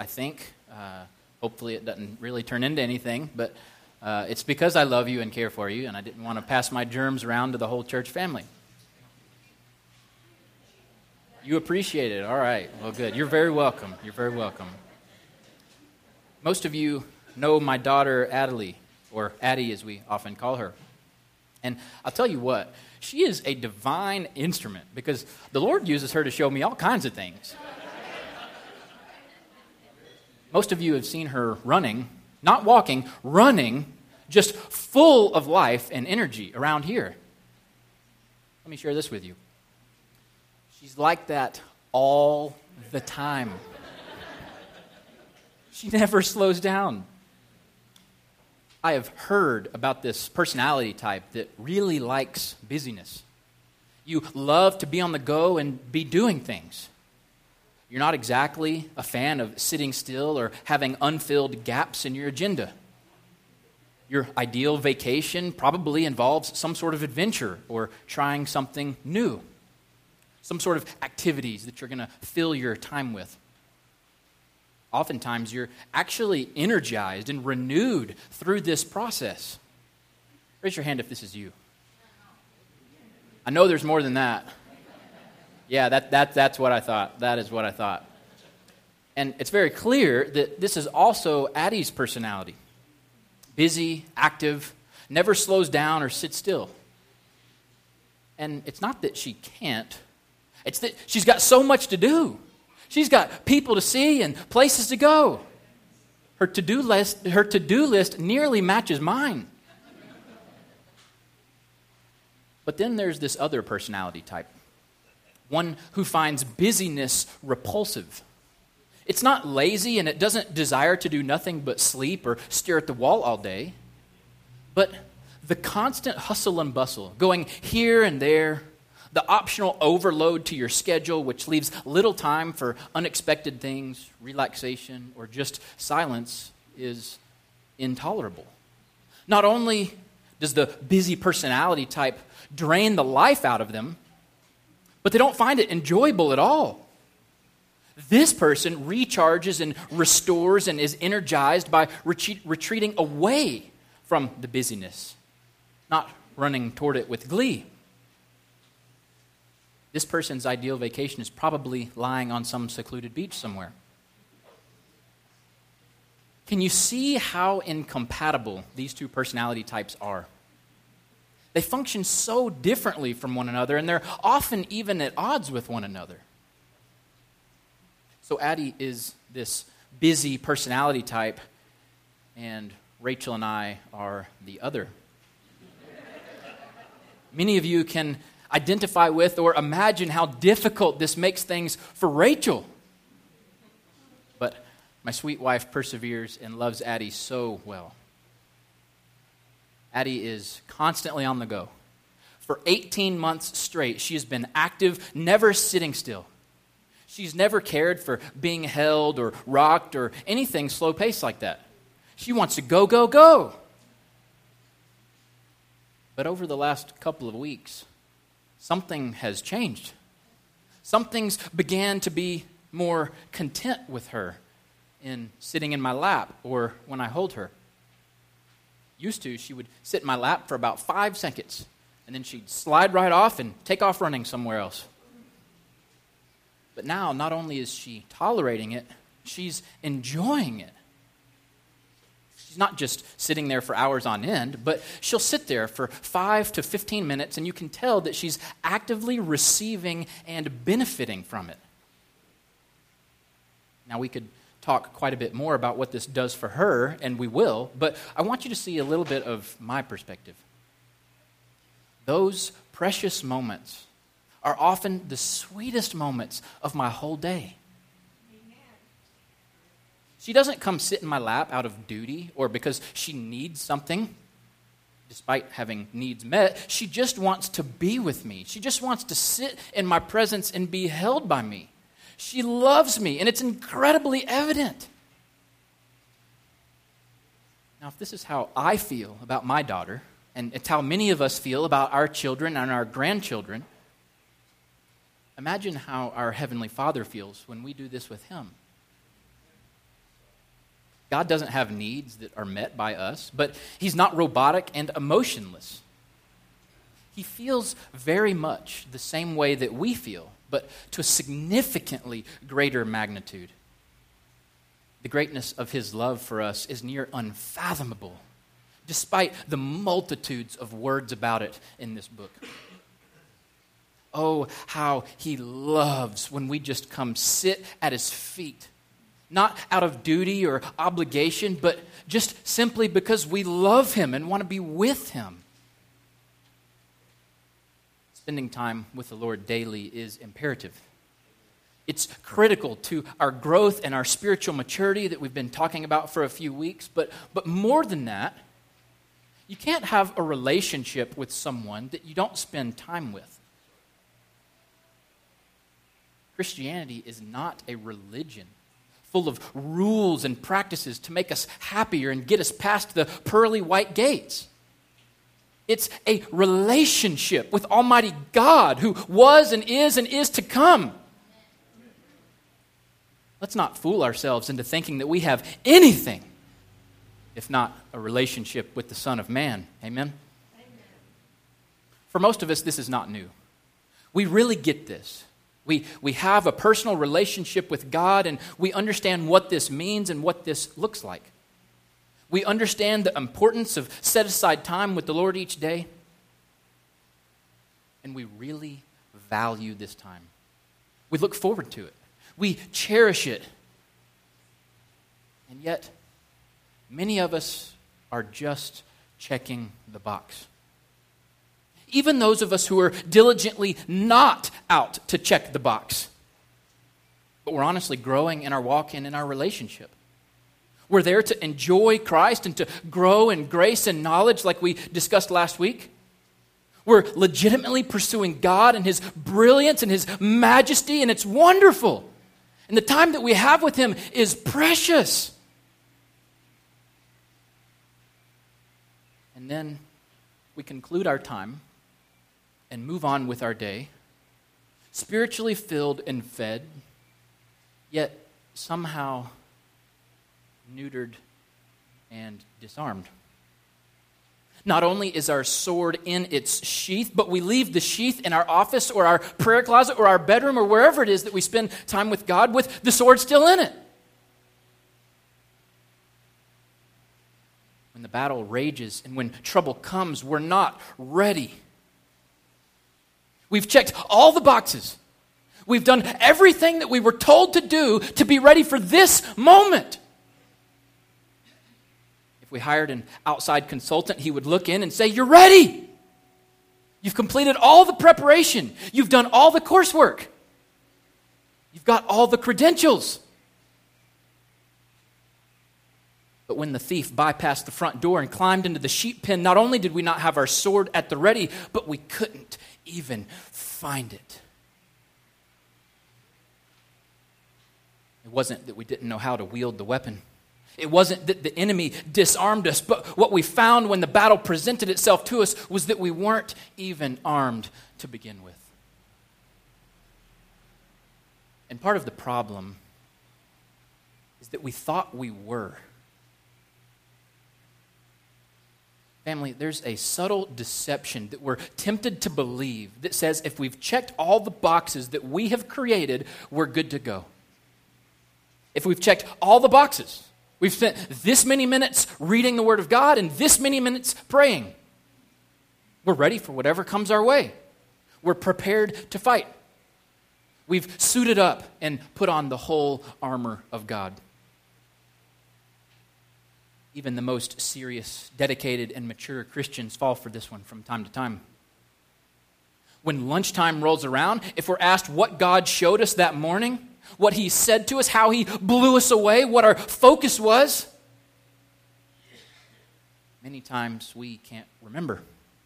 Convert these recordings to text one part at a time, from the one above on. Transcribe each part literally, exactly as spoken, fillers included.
I think. Uh, hopefully it doesn't really turn into anything, but uh, it's because I love you and care for you, and I didn't want to pass my germs around to the whole church family. You appreciate it. All right. Well, good. You're very welcome. You're very welcome. Most of you know my daughter, Adelie, or Addie as we often call her. And I'll tell you what, she is a divine instrument because the Lord uses her to show me all kinds of things. Most of you have seen her running, not walking, running, just full of life and energy around here. Let me share this with you. She's like that all the time. She never slows down. I have heard about this personality type that really likes busyness. You love to be on the go and be doing things. You're not exactly a fan of sitting still or having unfilled gaps in your agenda. Your ideal vacation probably involves some sort of adventure or trying something new. Some sort of activities that you're going to fill your time with. Oftentimes, you're actually energized and renewed through this process. Raise your hand if this is you. I know there's more than that. Yeah, that, that, that's what I thought. That is what I thought. And it's very clear that this is also Addie's personality. Busy, active, never slows down or sits still. And it's not that she can't. It's that she's got so much to do. She's got people to see and places to go. Her to-do list, her to-do list nearly matches mine. But then there's this other personality type. One who finds busyness repulsive. It's not lazy and it doesn't desire to do nothing but sleep or stare at the wall all day. But the constant hustle and bustle, going here and there, the optional overload to your schedule, which leaves little time for unexpected things, relaxation, or just silence, is intolerable. Not only does the busy personality type drain the life out of them, but they don't find it enjoyable at all. This person recharges and restores and is energized by retreat, retreating away from the busyness, not running toward it with glee. This person's ideal vacation is probably lying on some secluded beach somewhere. Can you see how incompatible these two personality types are? They function so differently from one another, and they're often even at odds with one another. So Addie is this busy personality type, and Rachel and I are the other. Many of you can identify with or imagine how difficult this makes things for Rachel. But my sweet wife perseveres and loves Addie so well. Addie is constantly on the go. For eighteen months straight, she has been active, never sitting still. She's never cared for being held or rocked or anything slow-paced like that. She wants to go, go, go. But over the last couple of weeks, something has changed. Some things began to be more content with her in sitting in my lap or when I hold her. Used to, she would sit in my lap for about five seconds, and then she'd slide right off and take off running somewhere else. But now, not only is she tolerating it, she's enjoying it. She's not just sitting there for hours on end, but she'll sit there for five to fifteen minutes, and you can tell that she's actively receiving and benefiting from it. Now, we could talk quite a bit more about what this does for her, and we will, but I want you to see a little bit of my perspective. Those precious moments are often the sweetest moments of my whole day. She doesn't come sit in my lap out of duty or because she needs something, despite having needs met. She just wants to be with me. She just wants to sit in my presence and be held by me. She loves me, and it's incredibly evident. Now, if this is how I feel about my daughter, and it's how many of us feel about our children and our grandchildren, imagine how our Heavenly Father feels when we do this with Him. God doesn't have needs that are met by us, but he's not robotic and emotionless. He feels very much the same way that we feel, but to a significantly greater magnitude. The greatness of his love for us is near unfathomable, despite the multitudes of words about it in this book. Oh, how he loves when we just come sit at his feet, not out of duty or obligation, but just simply because we love him and want to be with him. Spending time with the Lord daily is imperative. It's critical to our growth and our spiritual maturity that we've been talking about for a few weeks, but, but more than that, you can't have a relationship with someone that you don't spend time with. Christianity is not a religion full of rules and practices to make us happier and get us past the pearly white gates. It's a relationship with Almighty God who was and is and is to come. Let's not fool ourselves into thinking that we have anything if not a relationship with the Son of Man. Amen? Amen? For most of us, this is not new. We really get this. We, we have a personal relationship with God, and we understand what this means and what this looks like. We understand the importance of set-aside time with the Lord each day, and we really value this time. We look forward to it. We cherish it. And yet, many of us are just checking the box. Even those of us who are diligently not out to check the box. But we're honestly growing in our walk and in our relationship. We're there to enjoy Christ and to grow in grace and knowledge like we discussed last week. We're legitimately pursuing God and his brilliance and his majesty, and it's wonderful. And the time that we have with him is precious. And then we conclude our time and move on with our day, spiritually filled and fed, yet somehow neutered and disarmed. Not only is our sword in its sheath, but we leave the sheath in our office or our prayer closet or our bedroom or wherever it is that we spend time with God with the sword still in it. When the battle rages and when trouble comes, we're not ready. We've checked all the boxes. We've done everything that we were told to do to be ready for this moment. If we hired an outside consultant, he would look in and say, "You're ready. You've completed all the preparation. You've done all the coursework. You've got all the credentials." But when the thief bypassed the front door and climbed into the sheep pen, not only did we not have our sword at the ready, but we couldn't even find it. It wasn't that we didn't know how to wield the weapon. It wasn't that the enemy disarmed us, but what we found when the battle presented itself to us was that we weren't even armed to begin with. And part of the problem is that we thought we were. Family, there's a subtle deception that we're tempted to believe that says if we've checked all the boxes that we have created, we're good to go. If we've checked all the boxes, we've spent this many minutes reading the Word of God and this many minutes praying, we're ready for whatever comes our way. We're prepared to fight. We've suited up and put on the whole armor of God. Even the most serious, dedicated, and mature Christians fall for this one from time to time. When lunchtime rolls around, if we're asked what God showed us that morning, what he said to us, how he blew us away, what our focus was, many times we can't remember.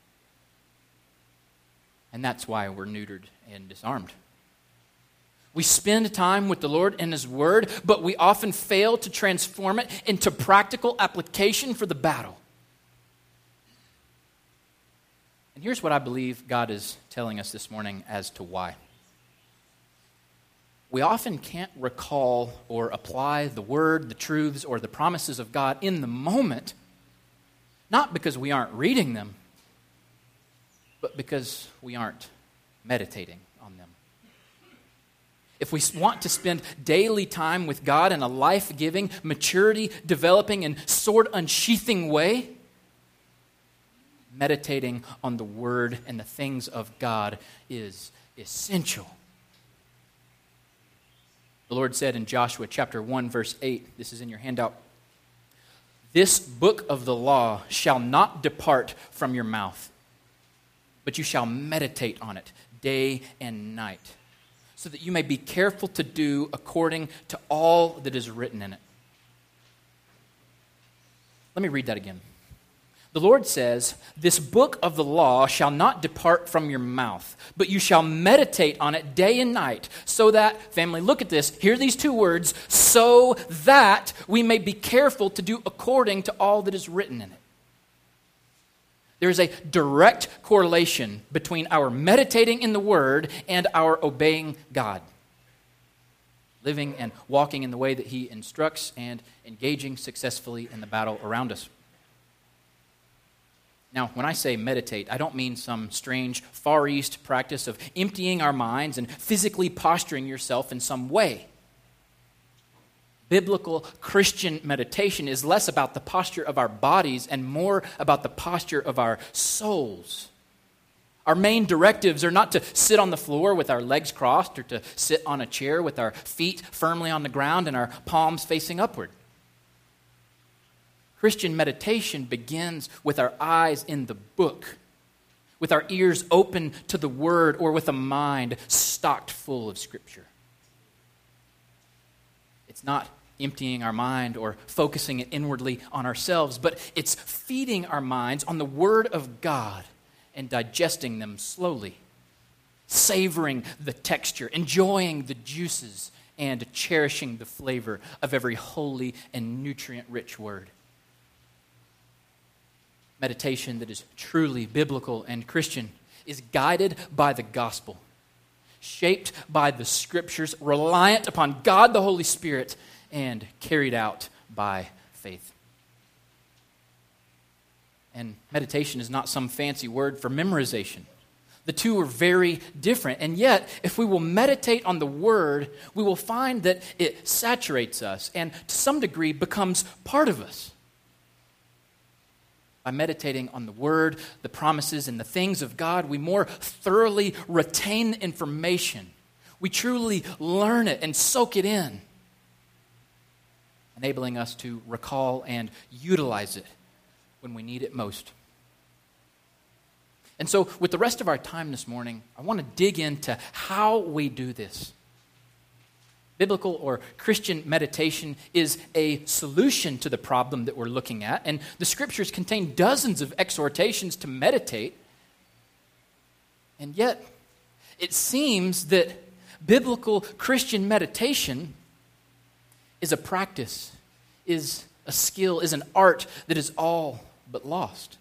And that's why we're neutered and disarmed. We spend time with the Lord and his word, but we often fail to transform it into practical application for the battle. And here's what I believe God is telling us this morning as to why. we often can't recall or apply the word, the truths, or the promises of God in the moment, not because we aren't reading them, but because we aren't meditating on them. If we want to spend daily time with God in a life-giving, maturity-developing, and sword-unsheathing way, meditating on the Word and the things of God is essential. The Lord said in Joshua chapter one, verse eight, this is in your handout, "This book of the law shall not depart from your mouth, but you shall meditate on it day and night, so that you may be careful to do according to all that is written in it." Let me read that again. The Lord says, "This book of the law shall not depart from your mouth, but you shall meditate on it day and night, so that," family, look at this, hear these two words, "so that we may be careful to do according to all that is written in it." There is a direct correlation between our meditating in the Word and our obeying God, living and walking in the way that He instructs and engaging successfully in the battle around us. Now, when I say meditate, I don't mean some strange Far East practice of emptying our minds and physically posturing yourself in some way. Biblical Christian meditation is less about the posture of our bodies and more about the posture of our souls. Our main directives are not to sit on the floor with our legs crossed or to sit on a chair with our feet firmly on the ground and our palms facing upward. Christian meditation begins with our eyes in the book, with our ears open to the Word, or with a mind stocked full of Scripture. It's not emptying our mind or focusing it inwardly on ourselves, but it's feeding our minds on the Word of God and digesting them slowly, savoring the texture, enjoying the juices, and cherishing the flavor of every holy and nutrient-rich word. Meditation that is truly biblical and Christian is guided by the gospel, shaped by the Scriptures, reliant upon God the Holy Spirit, and carried out by faith. And meditation is not some fancy word for memorization. The two are very different. And yet, if we will meditate on the Word, we will find that it saturates us and to some degree becomes part of us. By meditating on the Word, the promises, and the things of God, we more thoroughly retain the information. We truly learn it and soak it in, enabling us to recall and utilize it when we need it most. And so, with the rest of our time this morning, I want to dig into how we do this. Biblical or Christian meditation is a solution to the problem that we're looking at, and the Scriptures contain dozens of exhortations to meditate. And yet, it seems that biblical Christian meditation is a practice, is a skill, is an art that is all but lost.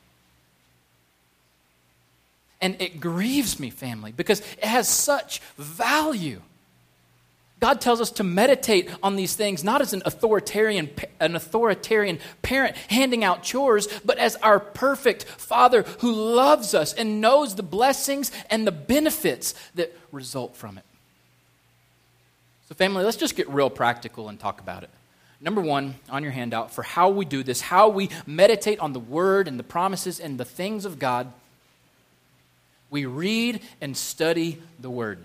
And it grieves me, family, because it has such value. God tells us to meditate on these things not as an authoritarian, an authoritarian parent handing out chores, but as our perfect Father who loves us and knows the blessings and the benefits that result from it. So family, let's just get real practical and talk about it. Number one, on your handout, for how we do this, how we meditate on the Word and the promises and the things of God, we read and study the Word.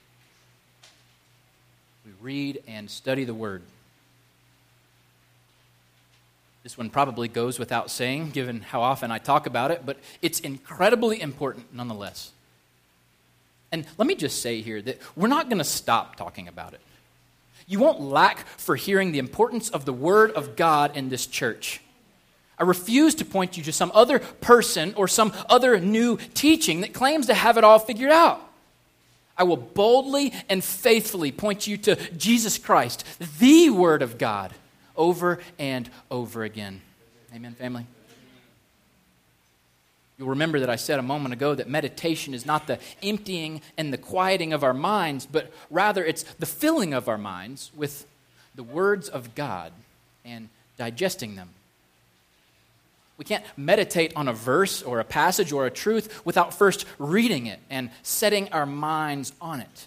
We read and study the Word. This one probably goes without saying, given how often I talk about it, but it's incredibly important nonetheless. And let me just say here that we're not going to stop talking about it. You won't lack for hearing the importance of the Word of God in this church. I refuse to point you to some other person or some other new teaching that claims to have it all figured out. I will boldly and faithfully point you to Jesus Christ, the Word of God, over and over again. Amen, family? You'll remember that I said a moment ago that meditation is not the emptying and the quieting of our minds, but rather it's the filling of our minds with the words of God and digesting them. We can't meditate on a verse or a passage or a truth without first reading it and setting our minds on it.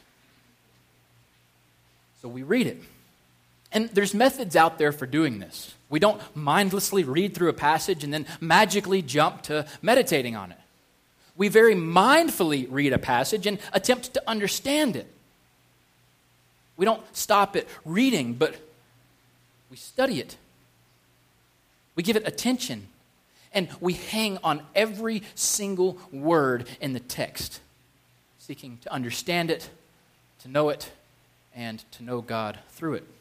So we read it. And there's methods out there for doing this. We don't mindlessly read through a passage and then magically jump to meditating on it. We very mindfully read a passage and attempt to understand it. We don't stop at reading, but we study it. We give it attention. And we hang on every single word in the text, seeking to understand it, to know it, and to know God through it.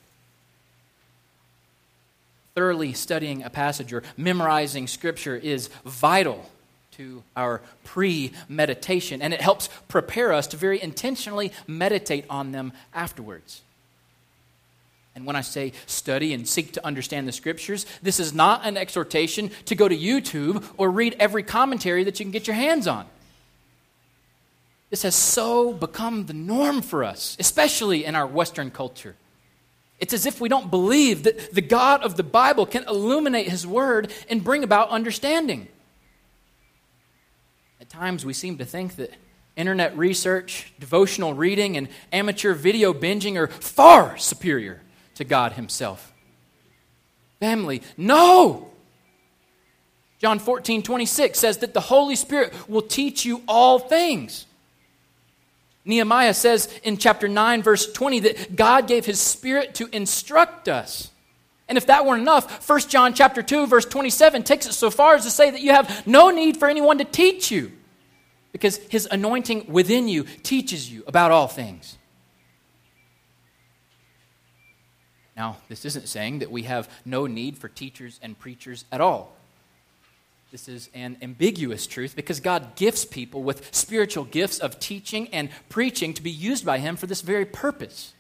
Thoroughly studying a passage or memorizing Scripture is vital to our pre-meditation, and it helps prepare us to very intentionally meditate on them afterwards. And when I say study and seek to understand the Scriptures, this is not an exhortation to go to YouTube or read every commentary that you can get your hands on. This has so become the norm for us, especially in our Western culture. It's as if we don't believe that the God of the Bible can illuminate His Word and bring about understanding. At times we seem to think that internet research, devotional reading, and amateur video binging are far superior to God Himself. Family, no! John fourteen twenty-six says that the Holy Spirit will teach you all things. Nehemiah says in chapter nine, verse twenty, that God gave His Spirit to instruct us. And if that weren't enough, First John chapter two, verse twenty-seven takes it so far as to say that you have no need for anyone to teach you, because His anointing within you teaches you about all things. Now, this isn't saying that we have no need for teachers and preachers at all. This is an ambiguous truth because God gifts people with spiritual gifts of teaching and preaching to be used by Him for this very purpose.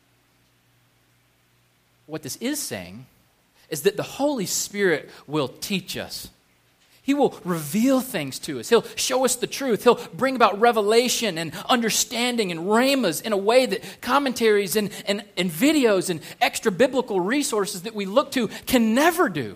What this is saying is that the Holy Spirit will teach us. He will reveal things to us. He'll show us the truth. He'll bring about revelation and understanding and rhemas in a way that commentaries and, and, and videos and extra biblical resources that we look to can never do.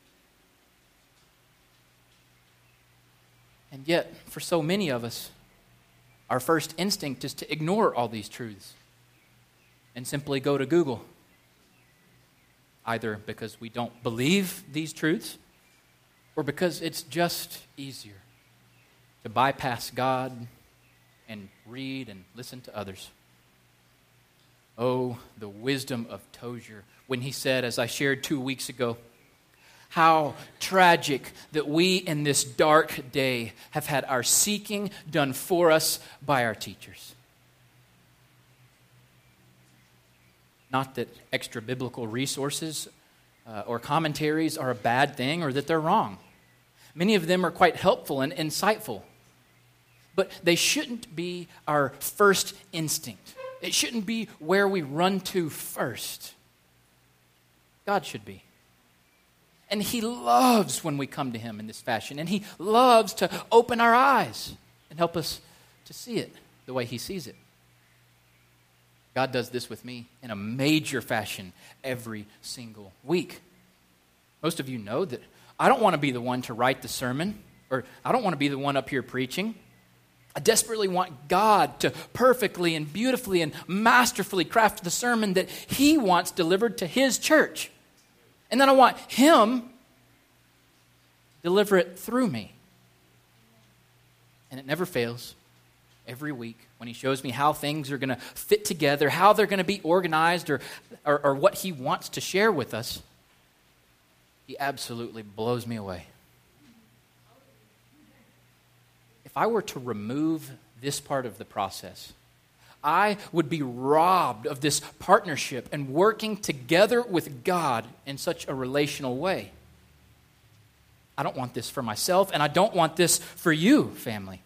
And yet, for so many of us, our first instinct is to ignore all these truths and simply go to Google. Either because we don't believe these truths, or because it's just easier to bypass God and read and listen to others. Oh, the wisdom of Tozer when he said, as I shared two weeks ago, how tragic that we in this dark day have had our seeking done for us by our teachers. Not that extra biblical resources uh, or commentaries are a bad thing or that they're wrong. Many of them are quite helpful and insightful. But they shouldn't be our first instinct. It shouldn't be where we run to first. God should be. And He loves when we come to Him in this fashion. And He loves to open our eyes and help us to see it the way He sees it. God does this with me in a major fashion every single week. Most of you know that I don't want to be the one to write the sermon, or I don't want to be the one up here preaching. I desperately want God to perfectly and beautifully and masterfully craft the sermon that He wants delivered to His church. And then I want Him to deliver it through me. And it never fails. Every week when He shows me how things are going to fit together, how they're going to be organized, or, or, or what He wants to share with us, He absolutely blows me away. If I were to remove this part of the process, I would be robbed of this partnership and working together with God in such a relational way. I don't want this for myself, and I don't want this for you, family.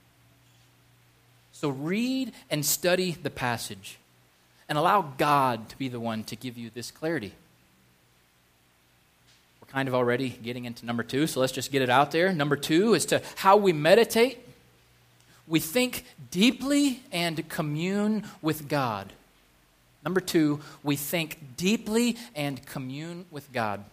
So read and study the passage and allow God to be the one to give you this clarity. We're kind of already getting into number two, so let's just get it out there. Number two is to how we meditate. We think deeply and commune with God. Number two, we think deeply and commune with God.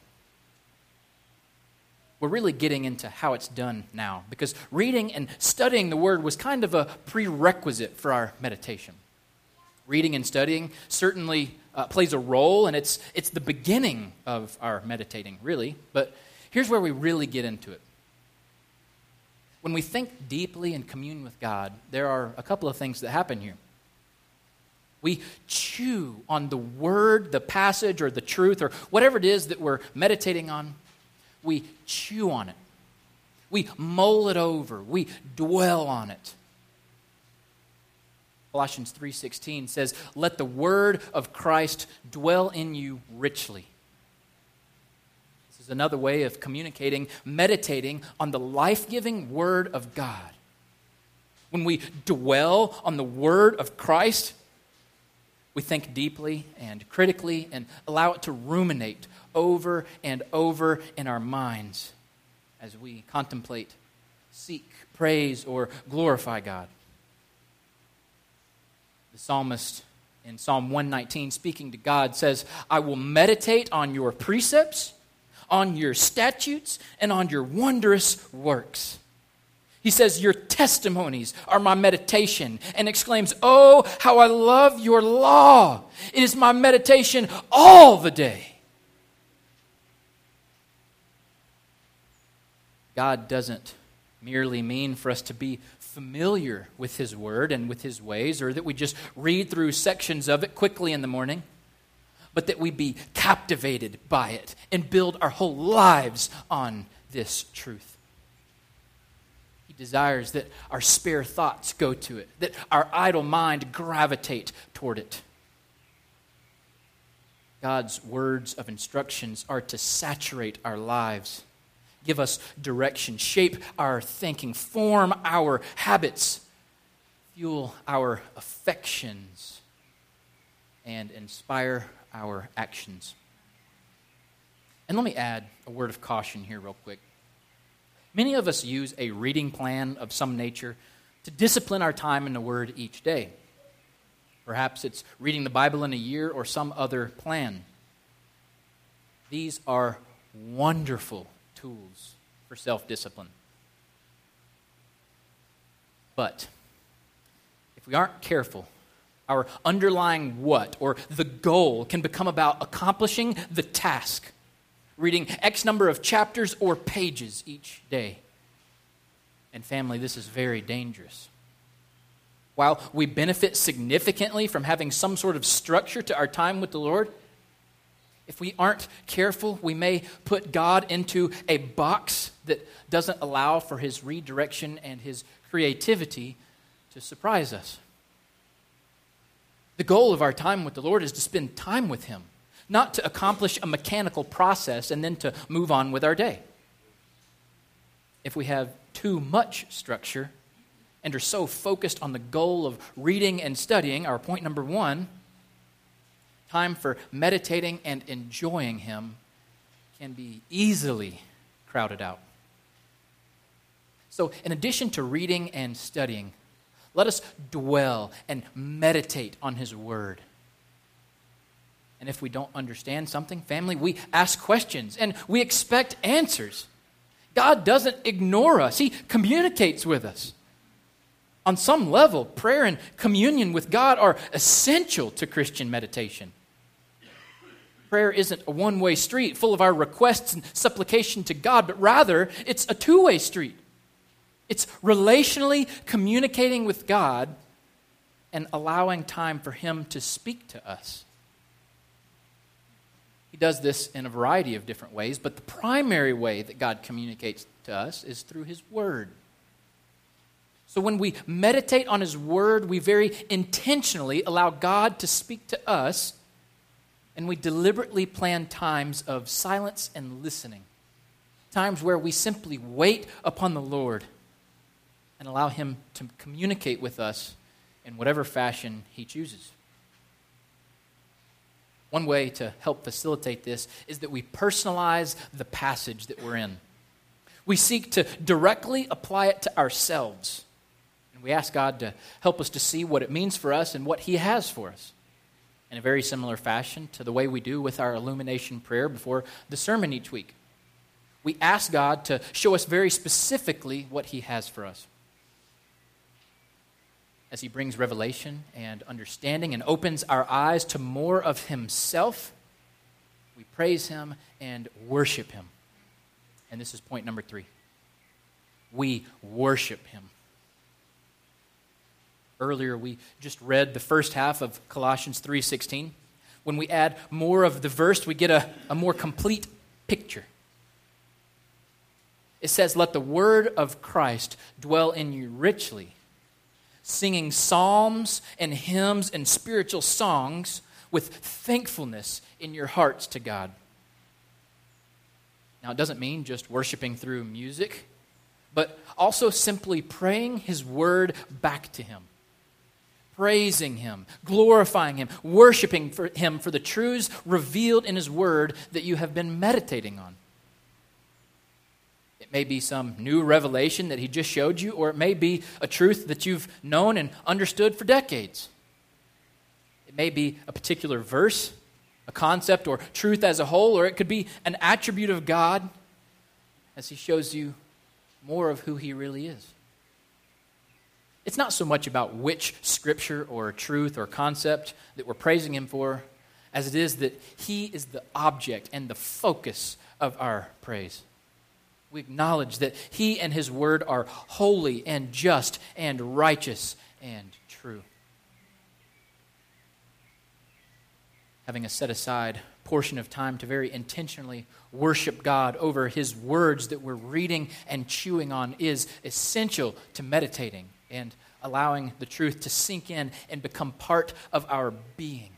We're really getting into how it's done now, because reading and studying the Word was kind of a prerequisite for our meditation. Reading and studying certainly uh, plays a role, and it's it's the beginning of our meditating, really. But here's where we really get into it. When we think deeply and commune with God, there are a couple of things that happen here. We chew on the word, the passage, or the truth, or whatever it is that we're meditating on. We chew on it. We mull it over. We dwell on it. Colossians three sixteen says, "Let the word of Christ dwell in you richly." This is another way of communicating, meditating on the life-giving word of God. When we dwell on the word of Christ, we think deeply and critically and allow it to ruminate over and over in our minds as we contemplate, seek, praise, or glorify God. The psalmist in Psalm one nineteen, speaking to God, says, "I will meditate on your precepts, on your statutes, and on your wondrous works." He says, "Your testimonies are my meditation," and exclaims, "Oh, how I love your law. It is my meditation all the day." God doesn't merely mean for us to be familiar with His Word and with His ways, or that we just read through sections of it quickly in the morning, but that we be captivated by it and build our whole lives on this truth. He desires that our spare thoughts go to it, that our idle mind gravitate toward it. God's words of instructions are to saturate our lives, give us direction, shape our thinking, form our habits, fuel our affections, and inspire our actions. And let me add a word of caution here real quick. Many of us use a reading plan of some nature to discipline our time in the Word each day. Perhaps it's reading the Bible in a year or some other plan. These are wonderful tools for self-discipline. But if we aren't careful, our underlying what, or the goal, can become about accomplishing the task, reading X number of chapters or pages each day. And family, this is very dangerous. While we benefit significantly from having some sort of structure to our time with the Lord, if we aren't careful, we may put God into a box that doesn't allow for His redirection and His creativity to surprise us. The goal of our time with the Lord is to spend time with Him, not to accomplish a mechanical process and then to move on with our day. If we have too much structure and are so focused on the goal of reading and studying, our point number one, time for meditating and enjoying Him can be easily crowded out. So, in addition to reading and studying, let us dwell and meditate on His Word. And if we don't understand something, family, we ask questions and we expect answers. God doesn't ignore us. He communicates with us. On some level, prayer and communion with God are essential to Christian meditation. Prayer isn't a one-way street full of our requests and supplication to God, but rather it's a two-way street. It's relationally communicating with God and allowing time for Him to speak to us. He does this in a variety of different ways, but the primary way that God communicates to us is through His Word. So when we meditate on His Word, we very intentionally allow God to speak to us, and we deliberately plan times of silence and listening, times where we simply wait upon the Lord and allow Him to communicate with us in whatever fashion He chooses. One way to help facilitate this is that we personalize the passage that we're in. We seek to directly apply it to ourselves. And we ask God to help us to see what it means for us and what He has for us. In a very similar fashion to the way we do with our illumination prayer before the sermon each week. We ask God to show us very specifically what He has for us. As He brings revelation and understanding and opens our eyes to more of Himself, we praise Him and worship Him. And this is point number three. We worship Him. Earlier, we just read the first half of Colossians three sixteen. When we add more of the verse, we get a, a more complete picture. It says, "Let the word of Christ dwell in you richly, singing psalms and hymns and spiritual songs with thankfulness in your hearts to God." Now, it doesn't mean just worshiping through music, but also simply praying His word back to Him. Praising Him, glorifying Him, worshiping for Him for the truths revealed in His word that you have been meditating on. It may be some new revelation that He just showed you, or it may be a truth that you've known and understood for decades. It may be a particular verse, a concept, or truth as a whole, or it could be an attribute of God as He shows you more of who He really is. It's not so much about which scripture or truth or concept that we're praising Him for, as it is that He is the object and the focus of our praise. We acknowledge that He and His word are holy and just and righteous and true. Having a set-aside portion of time to very intentionally worship God over His words that we're reading and chewing on is essential to meditating and allowing the truth to sink in and become part of our being.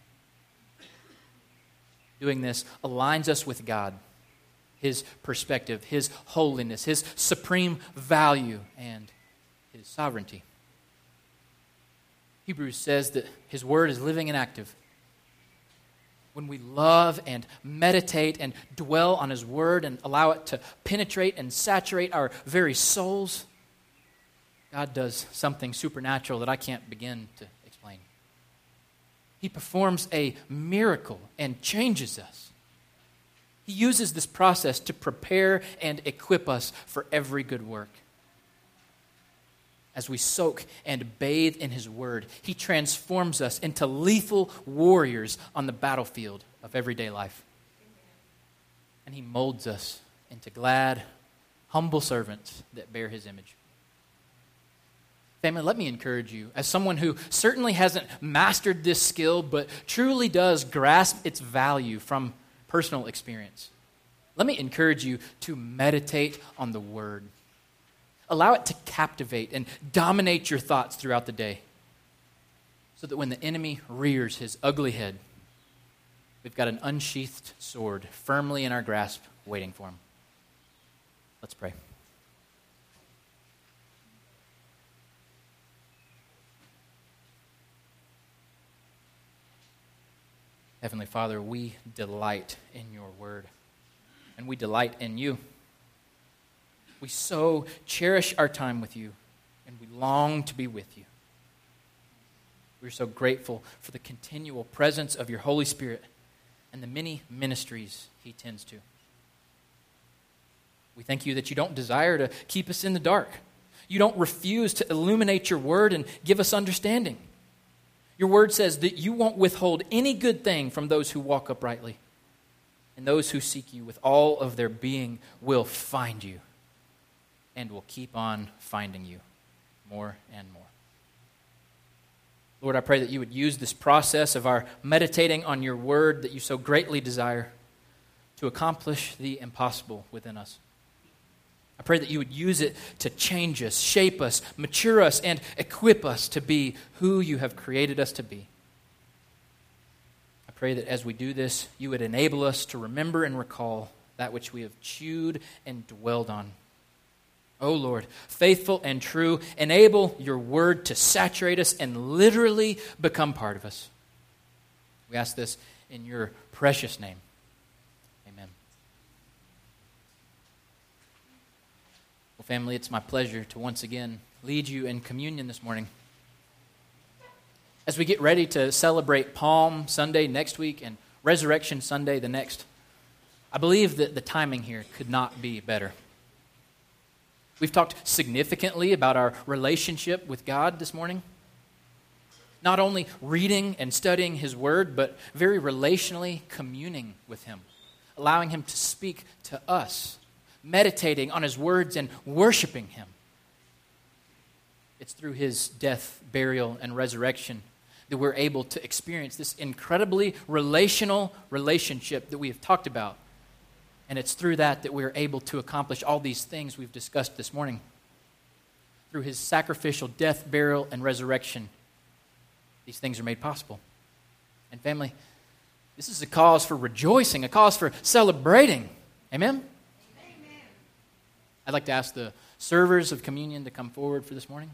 Doing this aligns us with God, His perspective, His holiness, His supreme value, and His sovereignty. Hebrews says that His word is living and active. When we love and meditate and dwell on His word and allow it to penetrate and saturate our very souls, God does something supernatural that I can't begin to explain. He performs a miracle and changes us. He uses this process to prepare and equip us for every good work. As we soak and bathe in His word, He transforms us into lethal warriors on the battlefield of everyday life. And He molds us into glad, humble servants that bear His image. Family, let me encourage you, as someone who certainly hasn't mastered this skill, but truly does grasp its value from personal experience. Let me encourage you to meditate on the Word. Allow it to captivate and dominate your thoughts throughout the day, so that when the enemy rears his ugly head, we've got an unsheathed sword firmly in our grasp, waiting for him. Let's pray. Heavenly Father, we delight in your word, and we delight in you. We so cherish our time with you, and we long to be with you. We're so grateful for the continual presence of your Holy Spirit and the many ministries He tends to. We thank you that you don't desire to keep us in the dark. You don't refuse to illuminate your word and give us understanding. Your word says that you won't withhold any good thing from those who walk uprightly. And those who seek you with all of their being will find you and will keep on finding you more and more. Lord, I pray that you would use this process of our meditating on your word that you so greatly desire to accomplish the impossible within us. I pray that you would use it to change us, shape us, mature us, and equip us to be who you have created us to be. I pray that as we do this, you would enable us to remember and recall that which we have chewed and dwelled on. Oh Lord, faithful and true, enable your word to saturate us and literally become part of us. We ask this in your precious name. Amen. Well, family, it's my pleasure to once again lead you in communion this morning. As we get ready to celebrate Palm Sunday next week and Resurrection Sunday the next, I believe that the timing here could not be better. We've talked significantly about our relationship with God this morning. Not only reading and studying His Word, but very relationally communing with Him, allowing Him to speak to us, meditating on His words and worshiping Him. It's through His death, burial, and resurrection that we're able to experience this incredibly relational relationship that we have talked about. And it's through that that we're able to accomplish all these things we've discussed this morning. Through His sacrificial death, burial, and resurrection, these things are made possible. And family, this is a cause for rejoicing, a cause for celebrating. Amen? Amen. I'd like to ask the servers of communion to come forward for this morning.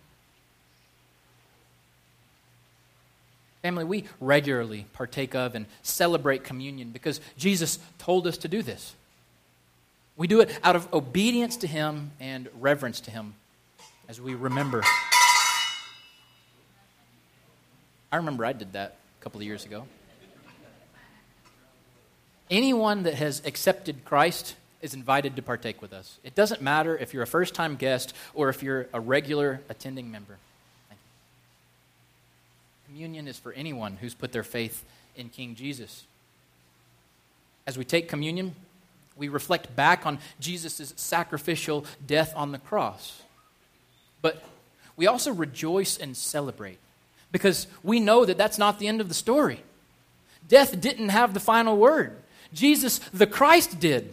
Family, we regularly partake of and celebrate communion because Jesus told us to do this. We do it out of obedience to Him and reverence to Him as we remember. I remember I did that a couple of years ago. Anyone that has accepted Christ is invited to partake with us. It doesn't matter if you're a first-time guest or if you're a regular attending member. Communion is for anyone who's put their faith in King Jesus. As we take communion, we reflect back on Jesus' sacrificial death on the cross. But we also rejoice and celebrate because we know that that's not the end of the story. Death didn't have the final word. Jesus, the Christ, did.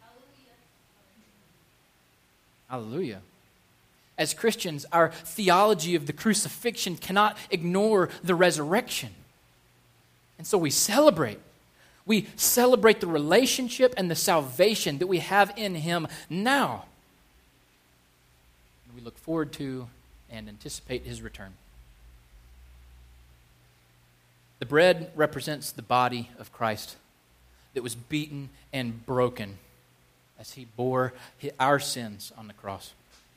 Hallelujah. Hallelujah. As Christians, our theology of the crucifixion cannot ignore the resurrection. And so we celebrate. We celebrate the relationship and the salvation that we have in Him now. And we look forward to and anticipate His return. The bread represents the body of Christ that was beaten and broken as He bore our sins on the cross.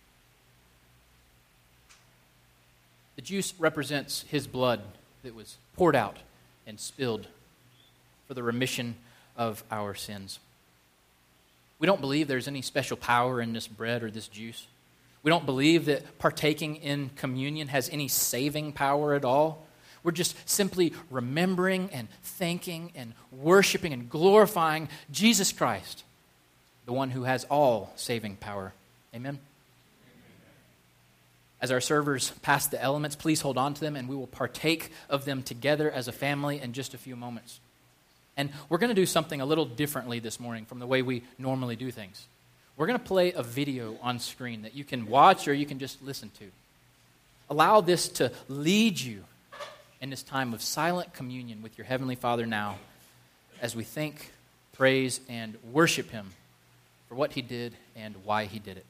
The juice represents His blood that was poured out and spilled for the remission of our sins. We don't believe there's any special power in this bread or this juice. We don't believe that partaking in communion has any saving power at all. We're just simply remembering and thanking and worshiping and glorifying Jesus Christ, the one who has all saving power. Amen? As our servers pass the elements, please hold on to them, and we will partake of them together as a family in just a few moments. And we're going to do something a little differently this morning from the way we normally do things. We're going to play a video on screen that you can watch or you can just listen to. Allow this to lead you in this time of silent communion with your Heavenly Father now as we thank, praise, and worship Him for what He did and why He did it.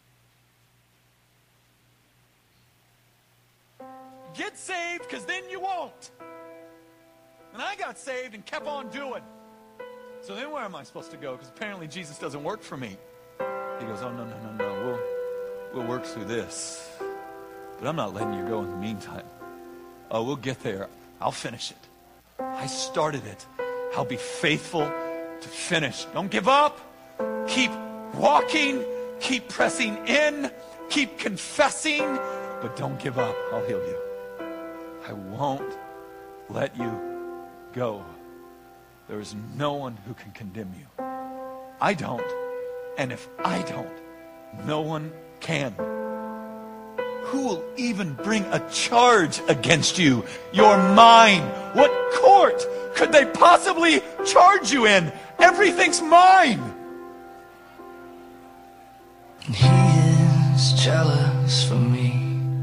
Get saved, because then you won't. And I got saved and kept on doing. So then where am I supposed to go? Because apparently Jesus doesn't work for me. He goes, oh, no, no, no, no. We'll, we'll work through this. But I'm not letting you go in the meantime. Oh, we'll get there. I'll finish it. I started it. I'll be faithful to finish. Don't give up. Keep walking. Keep pressing in. Keep confessing. But don't give up. I'll heal you. I won't let you go. There is no one who can condemn you. I don't. And if I don't, no one can. Who will even bring a charge against you? You're mine. What court could they possibly charge you in? Everything's mine. He is jealous for me.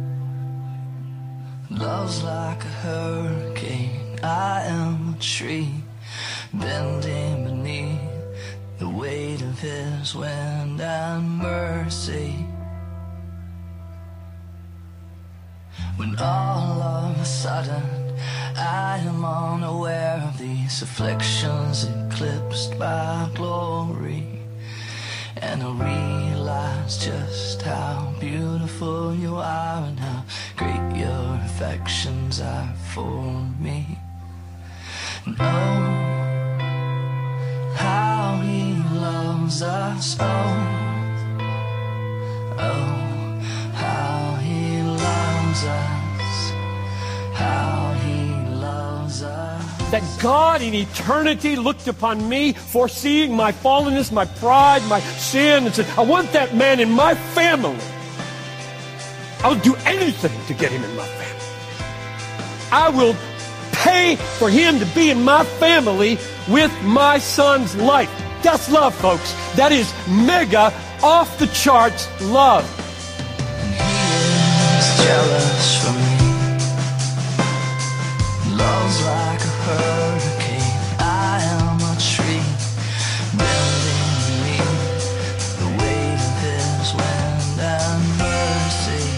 Love's like a hurricane. I am a tree bending beneath the weight of His wind and mercy. When all of a sudden I am unaware of these afflictions eclipsed by glory. And I realize just how beautiful you are and how great your affections are for me. And oh, how he loves us, oh, oh, how he loves us, how he loves us. That God in eternity looked upon me, foreseeing my fallenness, my pride, my sin, and said, I want that man in my family. I will do anything to get him in my family. I will pay for him to be in my family with my son's life. That's love, folks. That is mega, off the charts love. And he is jealous for me. Love's like a hurricane. I am a tree bending beneath the weight of his wind and mercy.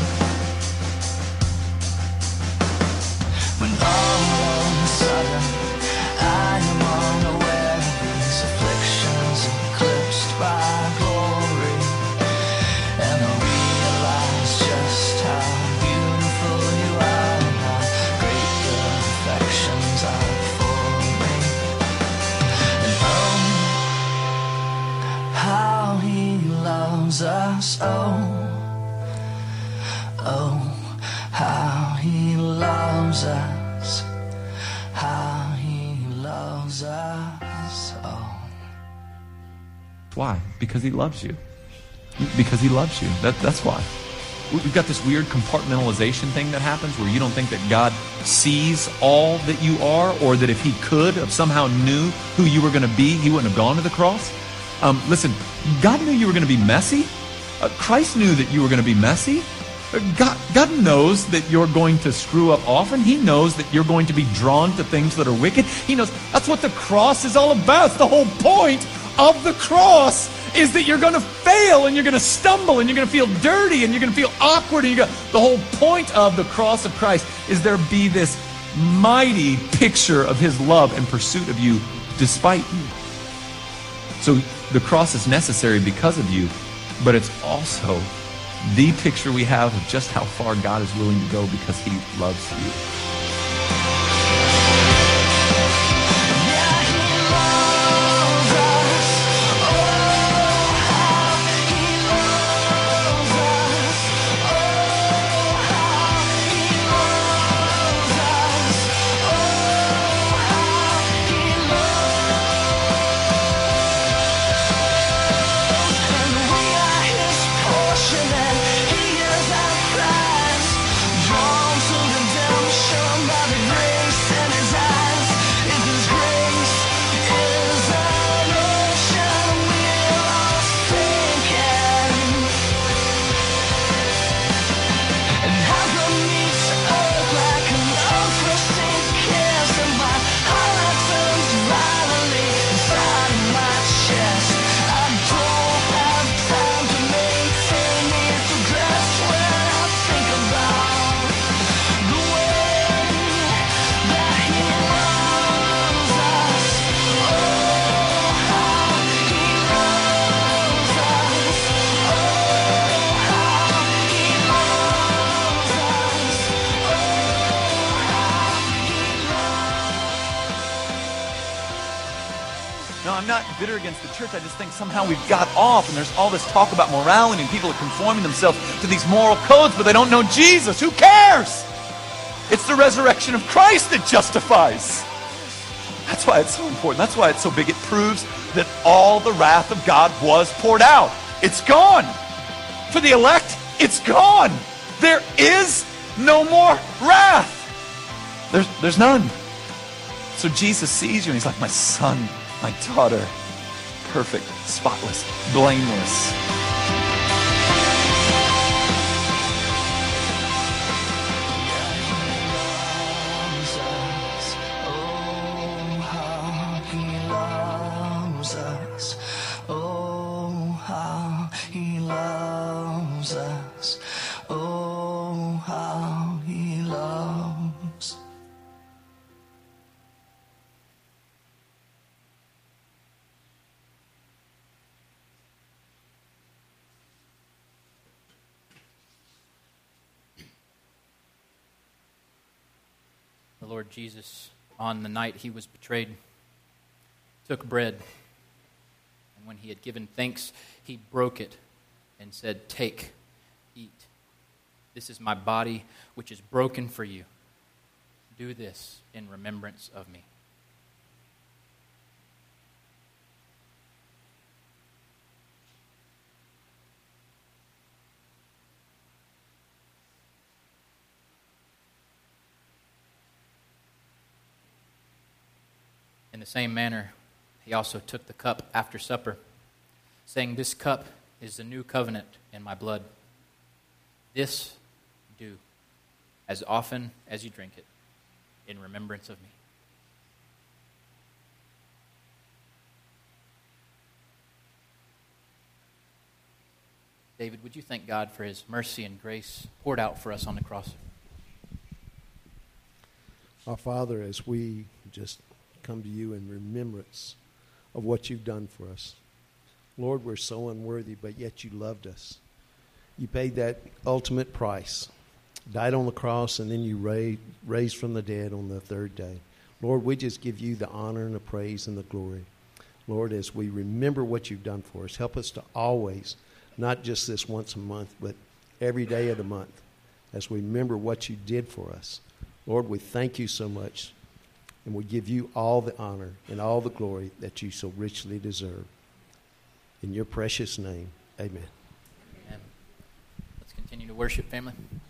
When all of a sudden I am unaware of these afflictions eclipsed by glory, and I realize just how beautiful you are and how great your affections are for me. And oh, how he loves us, oh, oh, how he loves us, how he loves us, oh. Why? Because he loves you. Because he loves you. That, that's why. We've got this weird compartmentalization thing that happens where you don't think that God sees all that you are, or that if he could have somehow knew who you were going to be, he wouldn't have gone to the cross. Um, listen, God knew you were going to be messy. Uh, Christ knew that you were going to be messy. Uh, God, God knows that you're going to screw up often. He knows that you're going to be drawn to things that are wicked. He knows that's what the cross is all about. It's the whole point of the cross is that you're going to fail and you're going to stumble and you're going to feel dirty and you're going to feel awkward. And you got the whole point of the cross of Christ is there be this mighty picture of his love and pursuit of you despite you. So the cross is necessary because of you, but it's also the picture we have of just how far God is willing to go because he loves you. Bitter against the church. I just think somehow we've got off and there's all this talk about morality and people are conforming themselves to these moral codes, but they don't know Jesus. Who cares? It's the resurrection of Christ that justifies. That's why it's so important. That's why it's so big. It proves that all the wrath of God was poured out. It's gone. For the elect, it's gone. There is no more wrath. There's, there's none. So Jesus sees you and he's like, my son, my daughter, perfect, spotless, blameless. Lord Jesus, on the night he was betrayed, took bread, and when he had given thanks, he broke it and said, "Take, eat. This is my body, which is broken for you. Do this in remembrance of me." In the same manner, he also took the cup after supper, saying, "This cup is the new covenant in my blood. This do as often as you drink it in remembrance of me." David, would you thank God for his mercy and grace poured out for us on the cross? Our Father, as we just come to you in remembrance of what you've done for us. Lord, we're so unworthy, but yet you loved us. You paid that ultimate price, died on the cross, and then you raised, raised from the dead on the third day. Lord, we just give you the honor and the praise and the glory. Lord, as we remember what you've done for us, help us to always, not just this once a month, but every day of the month, as we remember what you did for us. Lord, we thank you so much. And we give you all the honor and all the glory that you so richly deserve. In your precious name, amen. Amen. Let's continue to worship, family.